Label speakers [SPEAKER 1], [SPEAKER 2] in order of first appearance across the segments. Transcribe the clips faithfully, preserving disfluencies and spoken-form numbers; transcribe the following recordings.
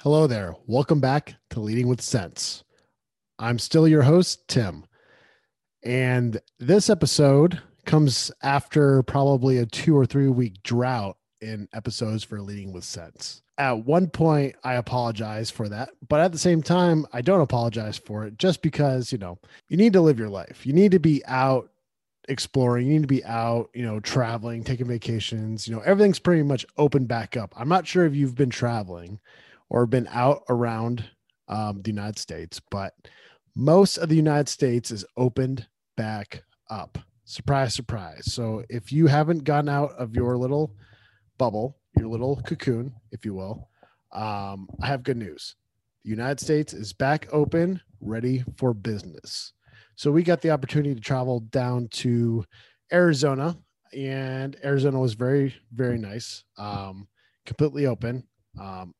[SPEAKER 1] Hello there. Welcome back to Leading with Sense. I'm still your host, Tim. And this episode comes after probably a two or three week drought in episodes for Leading with Sense. At one point, I apologize for that. But at the same time, I don't apologize for it just because, you know, you need to live your life. You need to be out exploring. You need to be out, you know, traveling, taking vacations. You know, everything's pretty much open back up. I'm not sure if you've been traveling or been out around um, the United States, but most of the United States is opened back up. Surprise, surprise. So if you haven't gotten out of your little bubble, your little cocoon, if you will, um, I have good news. The United States is back open, ready for business. So we got the opportunity to travel down to Arizona, and Arizona was very, very nice, um, completely open. Um,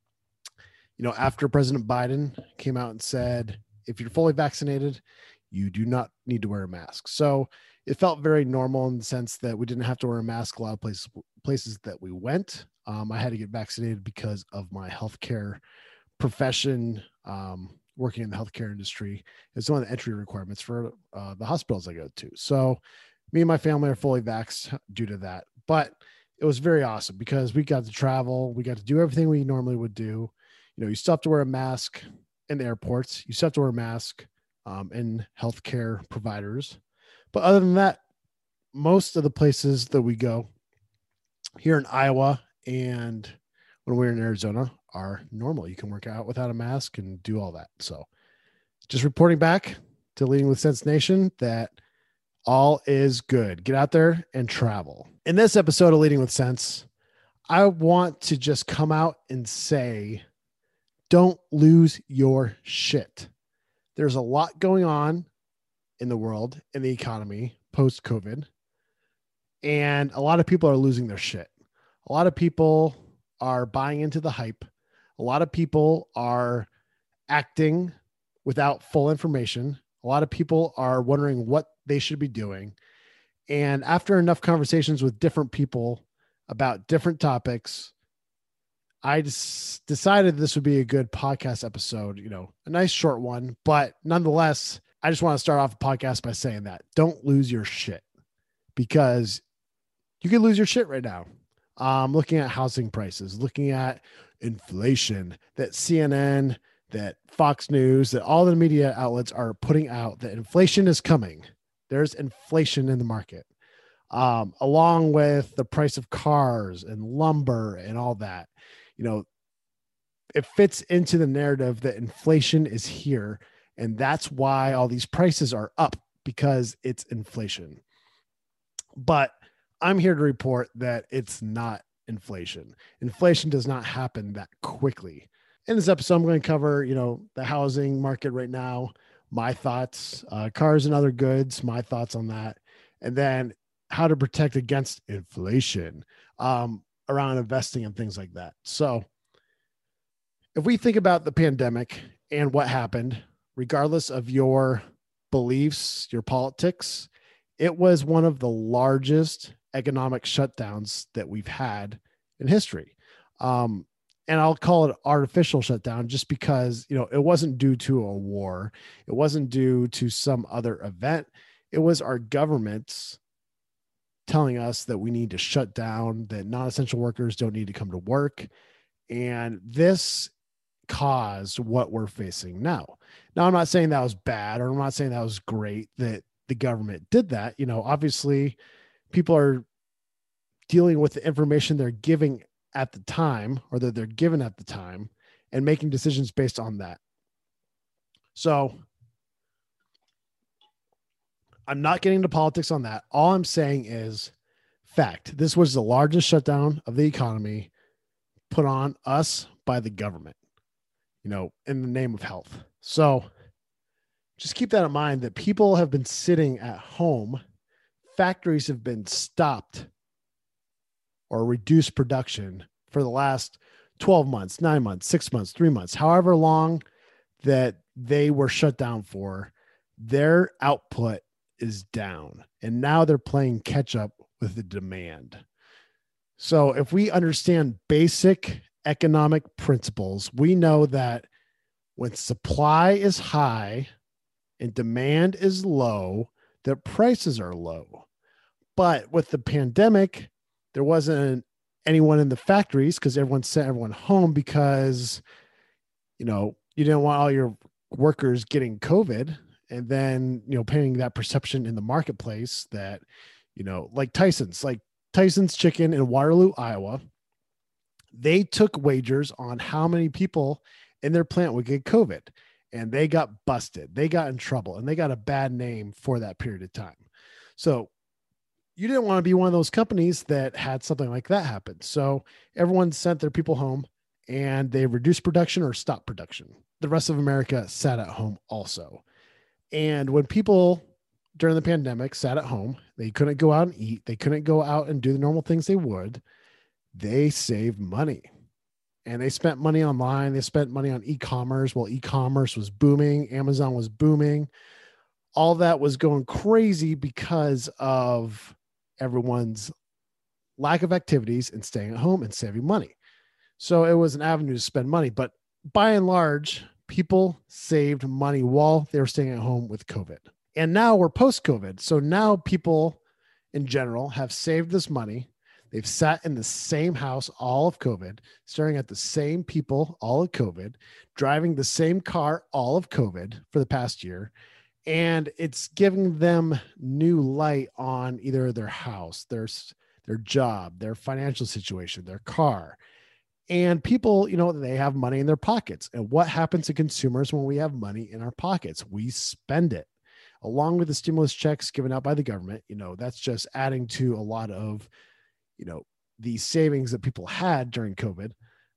[SPEAKER 1] you know, after President Biden came out and said, if you're fully vaccinated, you do not need to wear a mask. So it felt very normal in the sense that we didn't have to wear a mask a lot of places places that we went. Um, I had to get vaccinated because of my healthcare profession, um, working in the healthcare industry. It's one of the entry requirements for uh, the hospitals I go to. So me and my family are fully vaxxed due to that. But it was very awesome because we got to travel. We got to do everything we normally would do. You know, you still have to wear a mask in the airports. You still have to wear a mask um, in healthcare providers. But other than that, most of the places that we go here in Iowa and when we're in Arizona are normal. You can work out without a mask and do all that. So just reporting back to Leading with Sense Nation that all is good. Get out there and travel. In this episode of Leading with Sense, I want to just come out and say, don't lose your shit. There's a lot going on in the world, in the economy, post-COVID, and a lot of people are losing their shit. A lot of people are buying into the hype. A lot of people are acting without full information. A lot of people are wondering what they should be doing. And after enough conversations with different people about different topics, I just decided this would be a good podcast episode, you know, a nice short one, but nonetheless, I just want to start off a podcast by saying that don't lose your shit because you could lose your shit right now. Um, looking at housing prices, looking at inflation that C N N, that Fox News, that all the media outlets are putting out that inflation is coming. There's inflation in the market, um, along with the price of cars and lumber and all that. You know, it fits into the narrative that inflation is here. And that's why all these prices are up because it's inflation. But I'm here to report that it's not inflation. Inflation does not happen that quickly. In this episode, I'm going to cover, you know, the housing market right now, my thoughts, uh, cars and other goods, my thoughts on that, and then how to protect against inflation um, around investing and things like that. So if we think about the pandemic and what happened, regardless of your beliefs, your politics, it was one of the largest economic shutdowns that we've had in history. Um, and I'll call it artificial shutdown just because, you know, it wasn't due to a war. It wasn't due to some other event. It was our governments telling us that we need to shut down, that non-essential workers don't need to come to work. And this caused what we're facing now. Now, I'm not saying that was bad, or I'm not saying that was great that the government did that. You know, obviously people are dealing with the information they're giving at the time, or that they're given at the time, and making decisions based on that. So I'm not getting into politics on that. All I'm saying is fact. This was the largest shutdown of the economy put on us by the government, you know, in the name of health. So just keep that in mind that people have been sitting at home. Factories have been stopped or reduced production for the last twelve months, nine months, six months, three months, however long that they were shut down for. Their output is down, and now they're playing catch up with the demand. So if we understand basic economic principles, we know that when supply is high and demand is low, the prices are low. But with the pandemic, there wasn't anyone in the factories because everyone sent everyone home because, you know, you didn't want all your workers getting COVID and then, you know, painting that perception in the marketplace that, you know, like Tyson's, like Tyson's Chicken in Waterloo, Iowa, they took wagers on how many people in their plant would get COVID and they got busted. They got in trouble and they got a bad name for that period of time. So you didn't want to be one of those companies that had something like that happen. So everyone sent their people home and they reduced production or stopped production. The rest of America sat at home also. And when people during the pandemic sat at home, they couldn't go out and eat. They couldn't go out and do the normal things they would. They saved money and they spent money online. They spent money on e-commerce. Well, e-commerce was booming. Amazon was booming. All that was going crazy because of everyone's lack of activities and staying at home and saving money. So it was an avenue to spend money, but by and large, people saved money while they were staying at home with COVID. And now we're post-COVID. So now people in general have saved this money. They've sat in the same house all of COVID, staring at the same people all of COVID, driving the same car all of COVID for the past year. And it's giving them new light on either their house, their, their job, their financial situation, their car. And people, you know, they have money in their pockets. And what happens to consumers when we have money in our pockets? We spend it. Along with the stimulus checks given out by the government, you know, that's just adding to a lot of, you know, the savings that people had during COVID.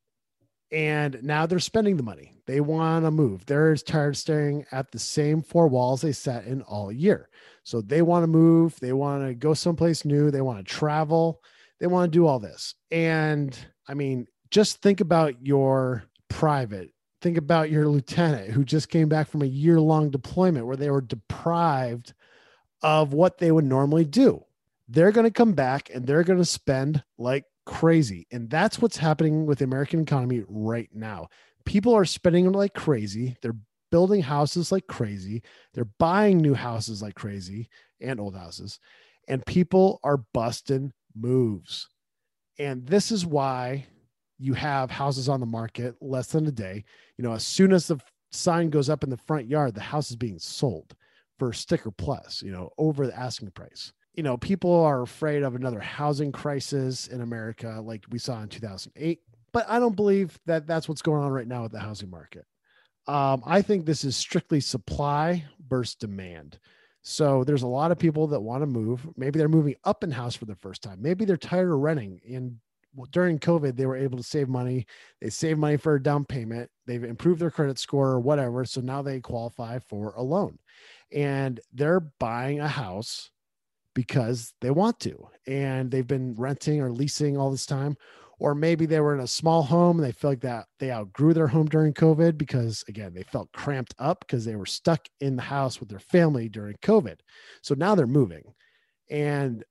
[SPEAKER 1] And now they're spending the money. They want to move. They're tired of staring at the same four walls they sat in all year. So they want to move. They want to go someplace new. They want to travel. They want to do all this. And I mean, just think about your private. Think about your lieutenant who just came back from a year-long deployment where they were deprived of what they would normally do. They're going to come back and they're going to spend like crazy. And that's what's happening with the American economy right now. People are spending like crazy. They're building houses like crazy. They're buying new houses like crazy and old houses. And people are busting moves. And this is why you have houses on the market less than a day. You know, as soon as the sign goes up in the front yard, the house is being sold for sticker plus, you know, over the asking price. You know, people are afraid of another housing crisis in America like we saw in two thousand eight, but I don't believe that that's what's going on right now with the housing market. Um, I think this is strictly supply versus demand. So there's a lot of people that want to move. Maybe they're moving up in house for the first time. Maybe they're tired of renting. And during COVID, they were able to save money. They save money for a down payment. They've improved their credit score or whatever. So now they qualify for a loan and they're buying a house because they want to, and they've been renting or leasing all this time. Or maybe they were in a small home and they feel like that they outgrew their home during COVID because, again, they felt cramped up because they were stuck in the house with their family during COVID. So now they're moving. And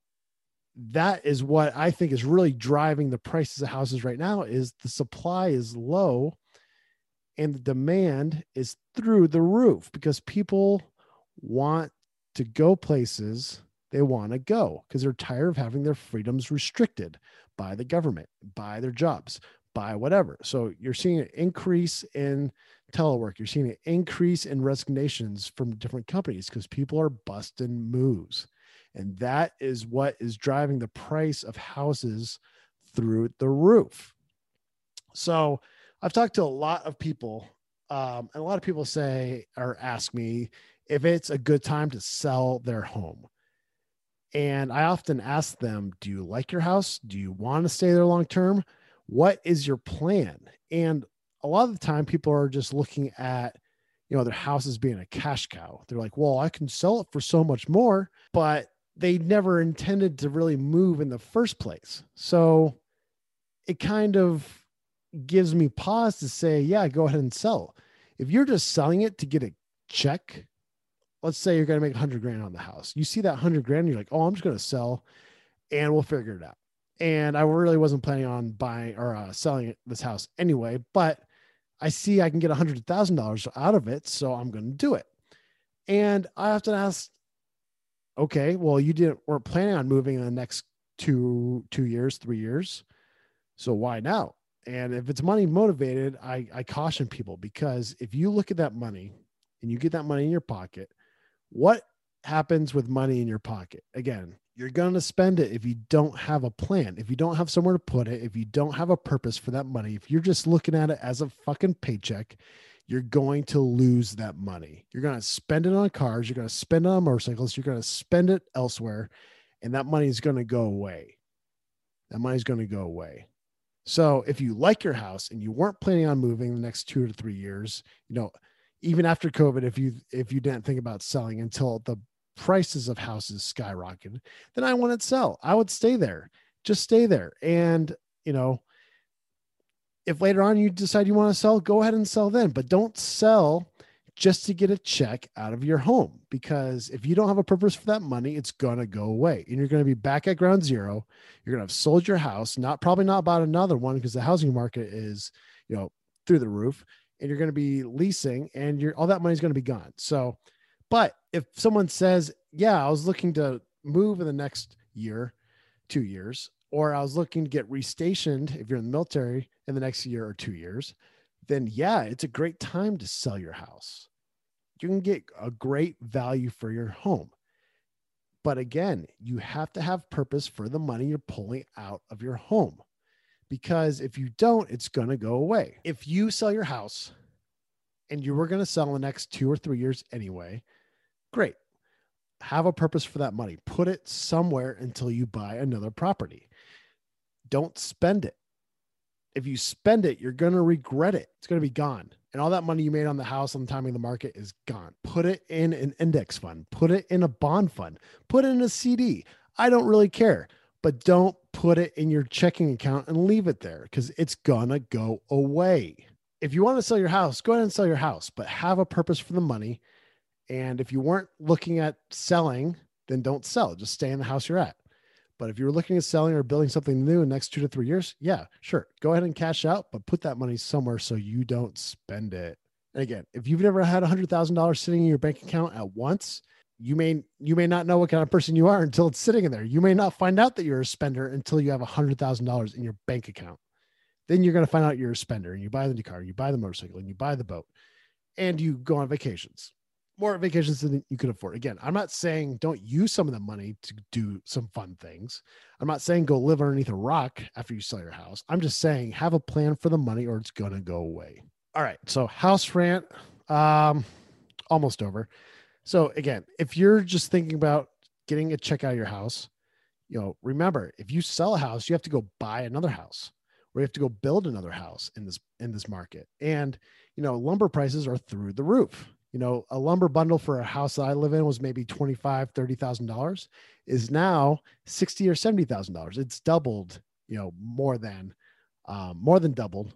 [SPEAKER 1] that is what I think is really driving the prices of houses right now is the supply is low and the demand is through the roof because people want to go places they want to go because they're tired of having their freedoms restricted by the government, by their jobs, by whatever. So you're seeing an increase in telework. You're seeing an increase in resignations from different companies because people are busting moves. And that is what is driving the price of houses through the roof. So I've talked to a lot of people, um, and a lot of people say or ask me if it's a good time to sell their home. And I often ask them, do you like your house? Do you want to stay there long term? What is your plan? And a lot of the time people are just looking at, you know, their house as being a cash cow. They're like, well, I can sell it for so much more, but they never intended to really move in the first place. So it kind of gives me pause to say, yeah, go ahead and sell. If you're just selling it to get a check, let's say you're going to make a hundred grand on the house. You see that hundred grand, you're like, oh, I'm just going to sell and we'll figure it out. And I really wasn't planning on buying or uh, selling this house anyway, but I see I can get a hundred thousand dollars out of it. So I'm going to do it. And I often ask, okay, well, you didn't, weren't planning on moving in the next two, two years, three years. So why now? And if it's money motivated, I, I caution people, because if you look at that money and you get that money in your pocket, what happens with money in your pocket? Again, you're going to spend it if you don't have a plan, if you don't have somewhere to put it, if you don't have a purpose for that money, if you're just looking at it as a fucking paycheck, you're going to lose that money. You're going to spend it on cars. You're going to spend it on motorcycles. You're going to spend it elsewhere. And that money is going to go away. That money is going to go away. So if you like your house and you weren't planning on moving the next two to three years, you know, even after COVID, if you, if you didn't think about selling until the prices of houses skyrocketed, then I wouldn't sell. I would stay there, just stay there. And, you know, if later on you decide you want to sell, go ahead and sell then, but don't sell just to get a check out of your home, because if you don't have a purpose for that money, it's going to go away and you're going to be back at ground zero. You're going to have sold your house, not probably not about another one, because the housing market is, you know, through the roof, and you're going to be leasing and you're, all that money is going to be gone. So, but if someone says, yeah, I was looking to move in the next year, two years, or I was looking to get restationed if you're in the military in the next year or two years, then yeah, it's a great time to sell your house. You can get a great value for your home. But again, you have to have purpose for the money you're pulling out of your home, because if you don't, it's going to go away. If you sell your house and you were going to sell in the next two or three years anyway, great. Have a purpose for that money. Put it somewhere until you buy another property. Don't spend it. If you spend it, you're going to regret it. It's going to be gone. And all that money you made on the house on the timing of the market is gone. Put it in an index fund. Put it in a bond fund. Put it in a C D. I don't really care, but don't put it in your checking account and leave it there, because it's going to go away. If you want to sell your house, go ahead and sell your house, but have a purpose for the money. And if you weren't looking at selling, then don't sell. Just stay in the house you're at. But if you're looking at selling or building something new in the next two to three years, yeah, sure. Go ahead and cash out, but put that money somewhere so you don't spend it. And again, if you've never had one hundred thousand dollars sitting in your bank account at once, you may, you may not know what kind of person you are until it's sitting in there. You may not find out that you're a spender until you have one hundred thousand dollars in your bank account. Then you're going to find out you're a spender, and you buy the new car, you buy the motorcycle, and you buy the boat, and you go on vacations. More vacations than you could afford. Again, I'm not saying don't use some of the money to do some fun things. I'm not saying go live underneath a rock after you sell your house. I'm just saying have a plan for the money or it's going to go away. All right. So house rant, um, almost over. So again, if you're just thinking about getting a check out of your house, you know, remember, if you sell a house, you have to go buy another house, or you have to go build another house in this, in this market. And, you know, lumber prices are through the roof. You know, a lumber bundle for a house that I live in was maybe twenty-five thousand dollars, thirty thousand dollars, is now sixty thousand dollars or seventy thousand dollars. It's doubled, you know, more than, um, more than doubled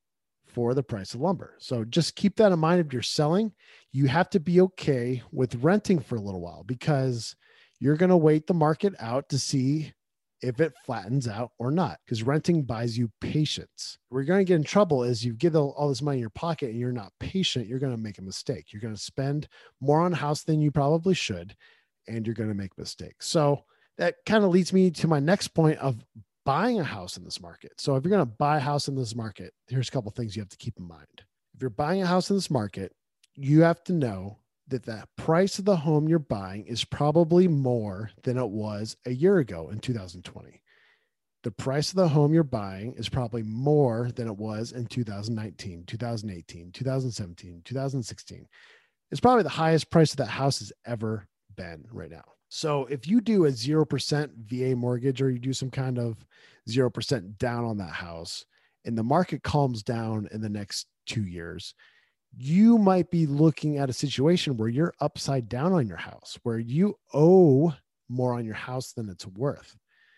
[SPEAKER 1] for the price of lumber. So just keep that in mind. If you're selling, you have to be okay with renting for a little while, because you're going to wait the market out to see if it flattens out or not, because renting buys you patience. Where you're going to get in trouble is you give all this money in your pocket and you're not patient. You're going to make a mistake. You're going to spend more on a house than you probably should, and you're going to make mistakes. So that kind of leads me to my next point of buying a house in this market. So if you're going to buy a house in this market, here's a couple of things you have to keep in mind. If you're buying a house in this market, you have to know that the price of the home you're buying is probably more than it was a year ago in two thousand twenty. The price of the home you're buying is probably more than it was in two thousand nineteen, two thousand eighteen, two thousand seventeen, two thousand sixteen. It's probably the highest price that house has ever been right now. So if you do a zero percent V A mortgage, or you do some kind of zero percent down on that house, and the market calms down in the next two years, you might be looking at a situation where you're upside down on your house, where you owe more on your house than it's worth.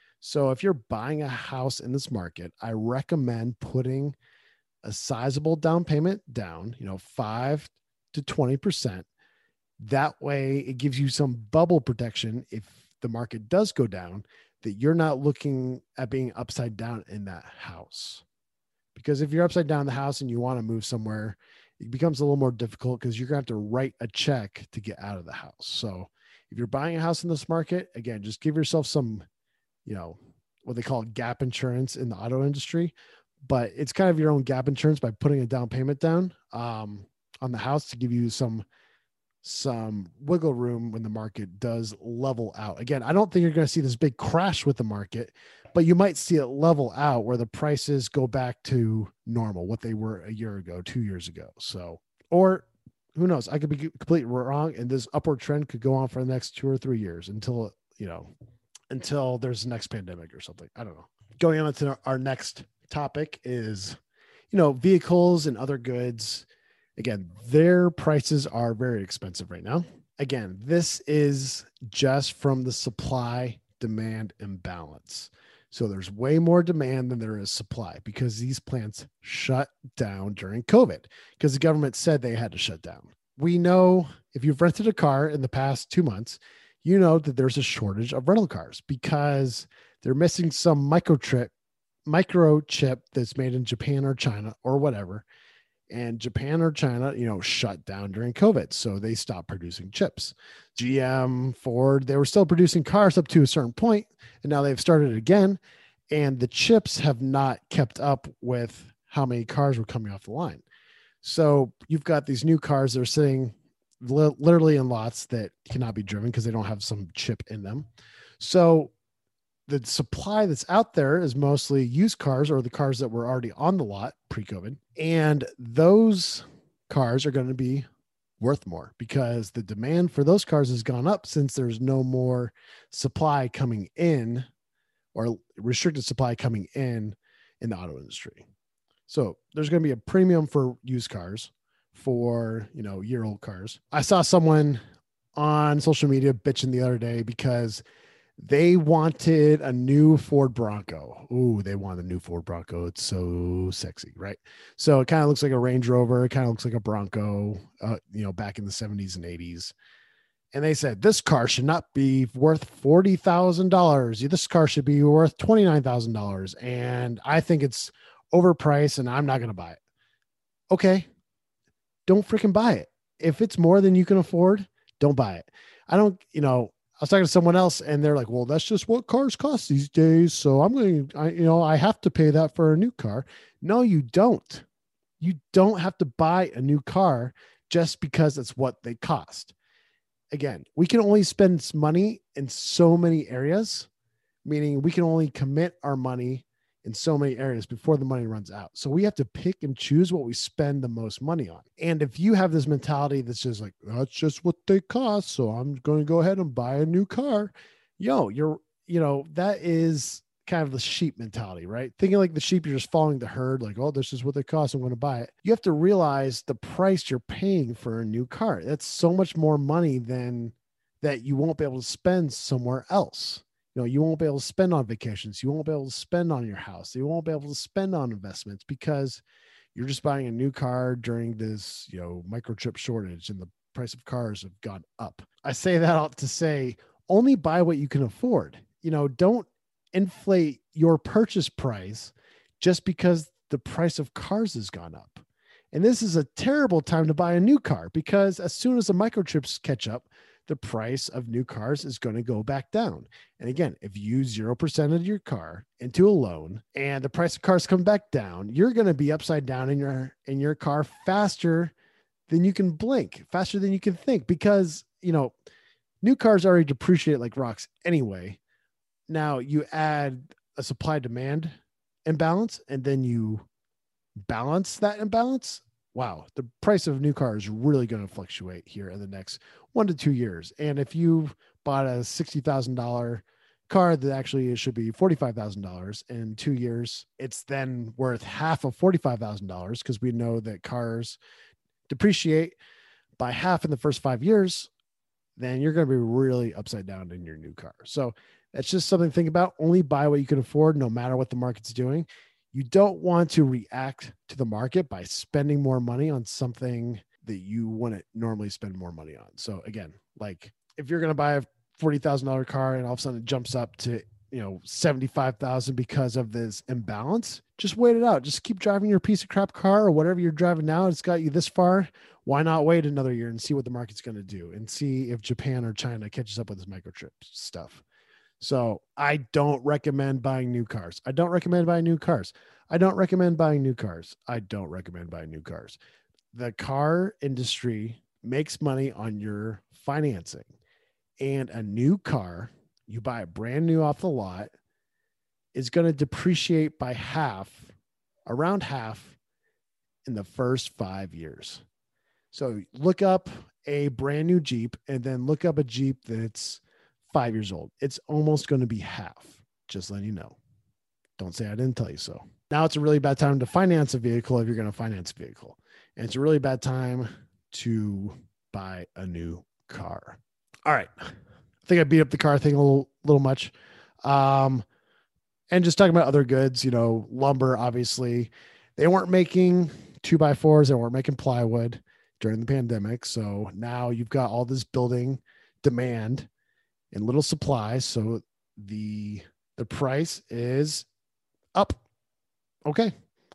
[SPEAKER 1] So if you're buying a house in this market, I recommend putting a sizable down payment down, you know, five to twenty percent. That way it gives you some bubble protection if the market does go down, that you're not looking at being upside down in that house. Because if you're upside down in the house and you want to move somewhere, it becomes a little more difficult because you're going to have to write a check to get out of the house. So if you're buying a house in this market, again, just give yourself some, you know, what they call gap insurance in the auto industry, but it's kind of your own gap insurance by putting a down payment down um, on the house to give you some some wiggle room when the market does level out. Again, I don't think you're going to see this big crash with the market, but you might see it level out where the prices go back to normal, what they were a year ago, two years ago. So, or who knows? I could be completely wrong, and this upward trend could go on for the next two or three years until, you know, until there's the next pandemic or something. I don't know. Going on to our next topic is, you know, vehicles and other goods. Again, their prices are very expensive right now. Again, this is just from the supply demand imbalance. So there's way more demand than there is supply because these plants shut down during COVID because the government said they had to shut down. We know if you've rented a car in the past two months, you know that there's a shortage of rental cars because they're missing some microchip, microchip that's made in Japan or China or whatever. And Japan or China, you know, shut down during COVID. So they stopped producing chips. G M, Ford, they were still producing cars up to a certain point, and now they've started again. And the chips have not kept up with how many cars were coming off the line. So you've got these new cars that are sitting li- literally in lots that cannot be driven because they don't have some chip in them. So the supply that's out there is mostly used cars or the cars that were already on the lot pre-COVID. And those cars are going to be worth more because the demand for those cars has gone up since there's no more supply coming in or restricted supply coming in in the auto industry. So there's going to be a premium for used cars for, you know, year old cars. I saw someone on social media bitching the other day because they wanted a new Ford Bronco. Ooh, they want a new Ford Bronco. It's so sexy, right? So it kind of looks like a Range Rover. It kind of looks like a Bronco, uh, you know, back in the seventies and eighties. And they said, this car should not be worth forty thousand dollars. This car should be worth twenty-nine thousand dollars. And I think it's overpriced and I'm not going to buy it. Okay. Don't freaking buy it. If it's more than you can afford, don't buy it. I don't, you know, I was talking to someone else and they're like, well, that's just what cars cost these days. So I'm going to, I, you know, I have to pay that for a new car. No, you don't. You don't have to buy a new car just because it's what they cost. Again, we can only spend money in so many areas, meaning we can only commit our money in so many areas before the money runs out. So we have to pick and choose what we spend the most money on. And if you have this mentality that's just like, that's just what they cost, so I'm going to go ahead and buy a new car. Yo, you're, you know, that is kind of the sheep mentality, right? Thinking like the sheep, you're just following the herd, like, oh, this is what they cost, I'm going to buy it. You have to realize the price you're paying for a new car. That's so much more money than that you won't be able to spend somewhere else. You know, you won't be able to spend on vacations. You won't be able to spend on your house. You won't be able to spend on investments because you're just buying a new car during this, you know, microchip shortage and the price of cars have gone up. I say that all to say only buy what you can afford. You know, don't inflate your purchase price just because the price of cars has gone up. And this is a terrible time to buy a new car because as soon as the microchips catch up, the price of new cars is going to go back down. And again, if you use zero percent of your car into a loan and the price of cars come back down, you're going to be upside down in your, in your car faster than you can blink, faster than you can think, because, you know, new cars already depreciate like rocks anyway. Now you add a supply demand imbalance and then you balance that imbalance. Wow, the price of a new car is really going to fluctuate here in the next one to two years. And if you've bought a sixty thousand dollars car that actually should be forty-five thousand dollars in two years, it's then worth half of forty-five thousand dollars because we know that cars depreciate by half in the first five years, then you're going to be really upside down in your new car. So that's just something to think about. Only buy what you can afford, no matter what the market's doing. You don't want to react to the market by spending more money on something that you wouldn't normally spend more money on. So again, like if you're going to buy a forty thousand dollars car and all of a sudden it jumps up to you know, seventy-five thousand because of this imbalance, just wait it out. Just keep driving your piece of crap car or whatever you're driving now. It's got you this far. Why not wait another year and see what the market's going to do and see if Japan or China catches up with this microchip stuff. So I don't recommend buying new cars. I don't recommend buying new cars. I don't recommend buying new cars. I don't recommend buying new cars. The car industry makes money on your financing, and a new car, you buy it brand new off the lot, is going to depreciate by half, around half in the first five years. So look up a brand new Jeep and then look up a Jeep that's five years old. It's almost going to be half. Just letting you know. Don't say I didn't tell you so. Now it's a really bad time to finance a vehicle if you're going to finance a vehicle. And it's a really bad time to buy a new car. All right. I think I beat up the car thing a little, little much. Um, and just talking about other goods, you know, lumber, obviously. They weren't making two by fours. They weren't making plywood during the pandemic. So now you've got all this building demand and little supply. So the the price is up. Okay.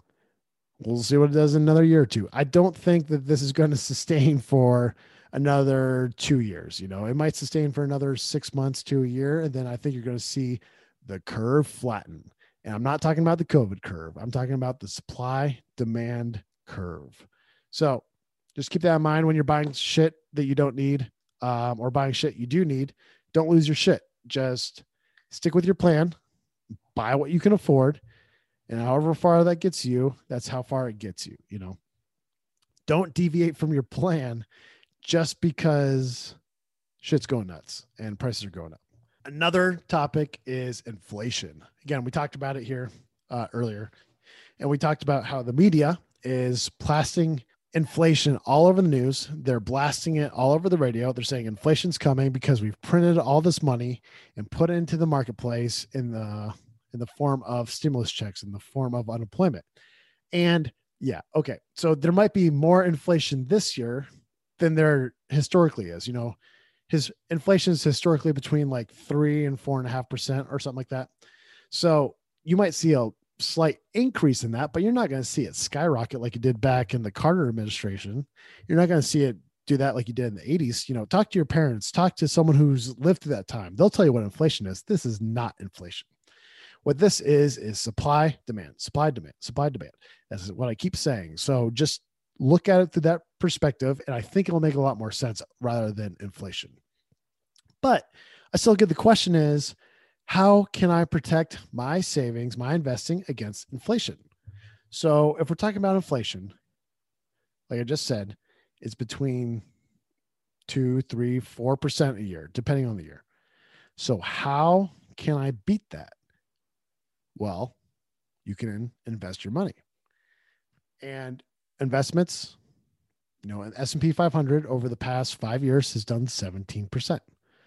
[SPEAKER 1] We'll see what it does in another year or two. I don't think that this is going to sustain for another two years. You know, it might sustain for another six months to a year. And then I think you're going to see the curve flatten. And I'm not talking about the COVID curve. I'm talking about the supply demand curve. So just keep that in mind when you're buying shit that you don't need, um, or buying shit you do need. Don't lose your shit. Just stick with your plan, buy what you can afford. And however far that gets you, that's how far it gets you, you know. Don't deviate from your plan just because shit's going nuts and prices are going up. Another topic is inflation. Again, we talked about it here uh, earlier, and we talked about how the media is blasting inflation all over the news. They're blasting it all over the radio. They're saying inflation's coming because we've printed all this money and put it into the marketplace in the in the form of stimulus checks, in the form of unemployment. And yeah, okay. So there might be more inflation this year than there historically is. You know, his inflation is historically between like three and four and a half percent or something like that. So you might see a slight increase in that, but you're not going to see it skyrocket like you did back in the Carter administration. You're not going to see it do that like you did in the eighties. You know, talk to your parents, talk to someone who's lived through that time. They'll tell you what inflation is. This is not inflation. What this is, is supply, demand, supply, demand, supply, demand. That's what I keep saying. So just look at it through that perspective, and I think it'll make a lot more sense rather than inflation. But I still get the question is, how can I protect my savings, my investing against inflation? So if we're talking about inflation, like I just said, it's between two, three, four percent a year, depending on the year. So how can I beat that? Well, you can invest your money. And investments, you know, an S and P five hundred over the past five years has done seventeen percent.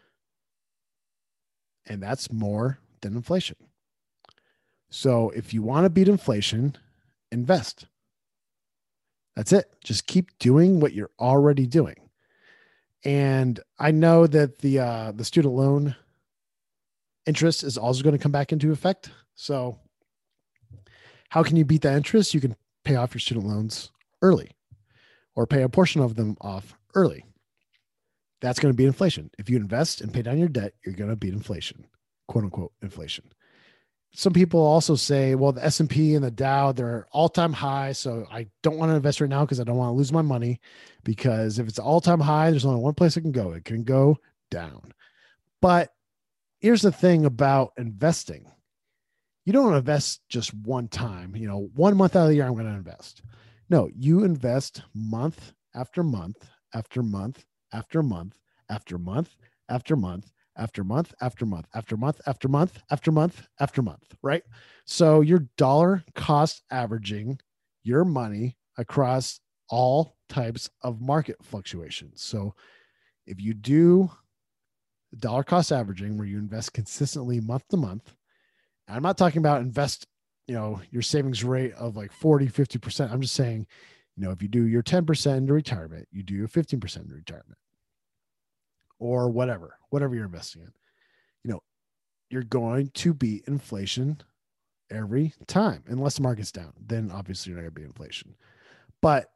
[SPEAKER 1] And that's more than inflation. So if you want to beat inflation, invest. That's it. Just keep doing what you're already doing. And I know that the uh, the student loan interest is also going to come back into effect. So how can you beat that interest? You can pay off your student loans early or pay a portion of them off early. That's going to beat inflation. If you invest and pay down your debt, you're going to beat inflation, quote unquote, inflation. Some people also say, well, the S and P and the Dow, they're all-time high. So I don't want to invest right now because I don't want to lose my money, because if it's all-time high, there's only one place it can go. It can go down. But here's the thing about investing. You don't invest just one time, you know, one month out of the year, I'm going to invest. No, you invest month after month, after month, after month, after month, after month, after month, after month, after month, after month, after month, after month, right? So you're dollar cost averaging your money across all types of market fluctuations. So if you do dollar cost averaging, where you invest consistently month to month, I'm not talking about invest, you know, your savings rate of like forty, fifty percent. I'm just saying, you know, if you do your ten percent into retirement, you do your fifteen percent into retirement, or whatever, whatever you're investing in, you know, you're going to beat inflation every time, unless the market's down. Then obviously you're not going to beat inflation. But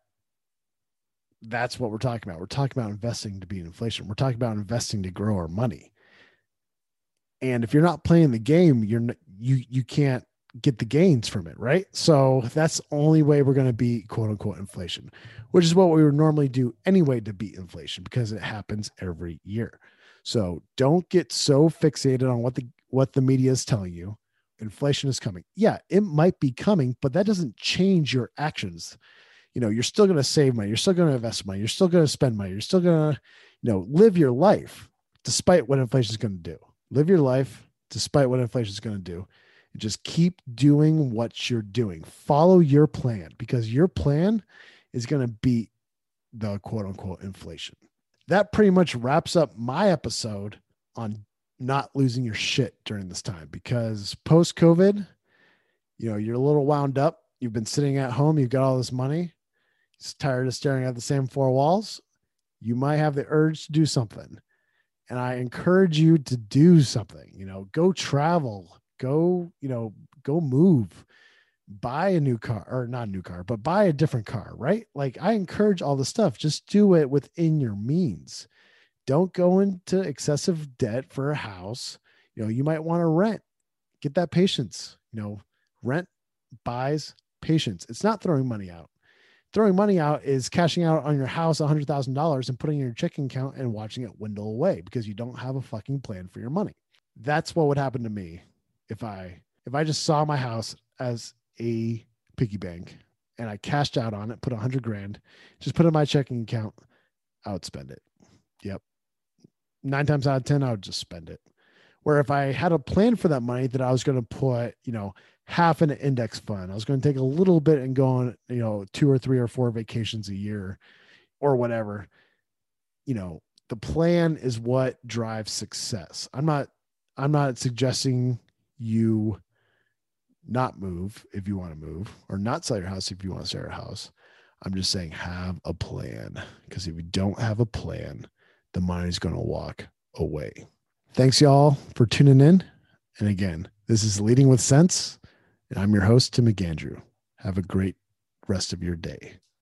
[SPEAKER 1] that's what we're talking about. We're talking about investing to beat inflation. We're talking about investing to grow our money. And if you're not playing the game, you're you you can't get the gains from it, right? So that's the only way we're going to beat quote unquote inflation, which is what we would normally do anyway to beat inflation because it happens every year. So don't get so fixated on what the what the media is telling you. Inflation is coming. Yeah, it might be coming, but that doesn't change your actions. You know, you're still going to save money. You're still going to invest money. You're still going to spend money. You're still going to, you know, live your life despite what inflation is going to do. Live your life despite what inflation is going to do. And just keep doing what you're doing. Follow your plan because your plan is going to beat the quote unquote inflation. That pretty much wraps up my episode on not losing your shit during this time because post COVID, you know, you're a little wound up. You've been sitting at home. You've got all this money. You're tired of staring at the same four walls. You might have the urge to do something. And I encourage you to do something, you know, go travel, go, you know, go move, buy a new car or not a new car, but buy a different car, right? Like I encourage all the stuff. Just do it within your means. Don't go into excessive debt for a house. You know, you might want to rent, get that patience, you know, rent buys patience. It's not throwing money out. Throwing money out is cashing out on your house one hundred thousand dollars and putting in your checking account and watching it dwindle away because you don't have a fucking plan for your money. That's what would happen to me if I if I just saw my house as a piggy bank and I cashed out on it, put a hundred grand, just put it in my checking account, I would spend it. Yep. Nine times out of ten, I would just spend it. Where if I had a plan for that money that I was going to put, you know, half in an index fund, I was going to take a little bit and go on, you know, two or three or four vacations a year or whatever, you know, the plan is what drives success. I'm not, I'm not suggesting you not move if you want to move or not sell your house if you want to sell your house. I'm just saying have a plan because if you don't have a plan, the money's going to walk away. Thanks y'all for tuning in. And again, this is Leading with Sense, and I'm your host, Tim McAndrew. Have a great rest of your day.